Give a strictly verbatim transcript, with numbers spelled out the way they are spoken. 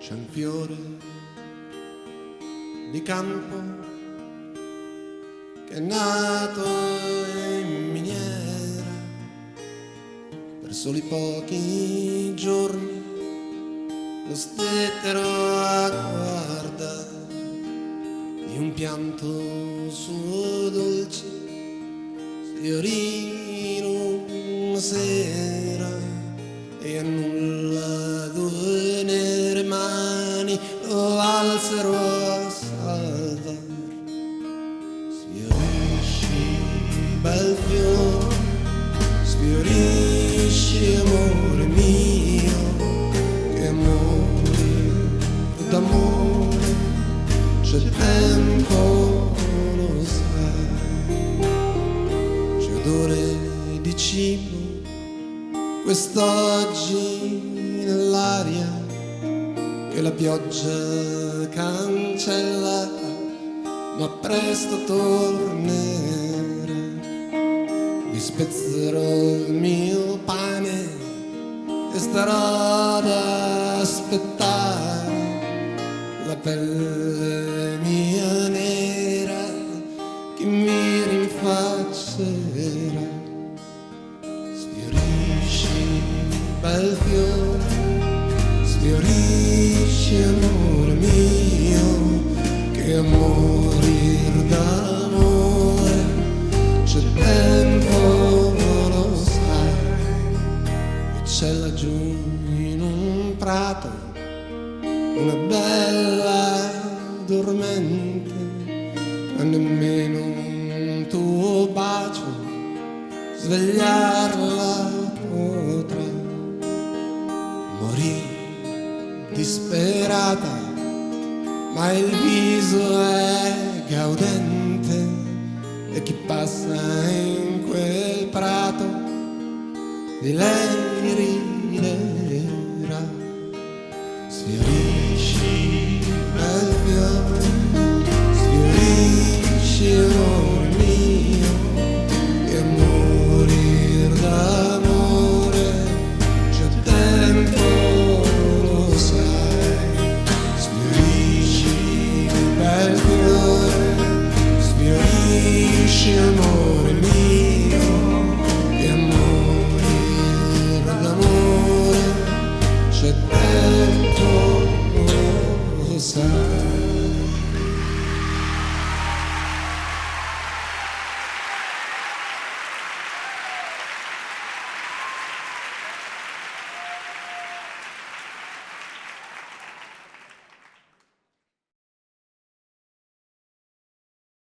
C'è un fiore di campo che è nato in miniera per soli pochi giorni, lo stettero a guardare di un pianto suo dolce sfiorì in una sera e a nulla due nere mani lo valsero a salvar. Sfiorisci bel fiore, sfiorisci amore mio, che amore d'amore c'è tempo, lo sai, c'è odore di cibo quest'oggi nell'aria che la pioggia cancella, ma presto tornerà. Vi spezzerò il mio pane e starò ad aspettare la pelle mia nera che mi rinfaccerà. Bel fiore, sfiorisci amore mio, che a morir d'amore c'è tempo, lo sai. E c'è laggiù in un prato una bella dormente, ma nemmeno un tuo bacio svegliarla potrà. Morì disperata, ma il viso è gaudente, e chi passa in quel prato di lei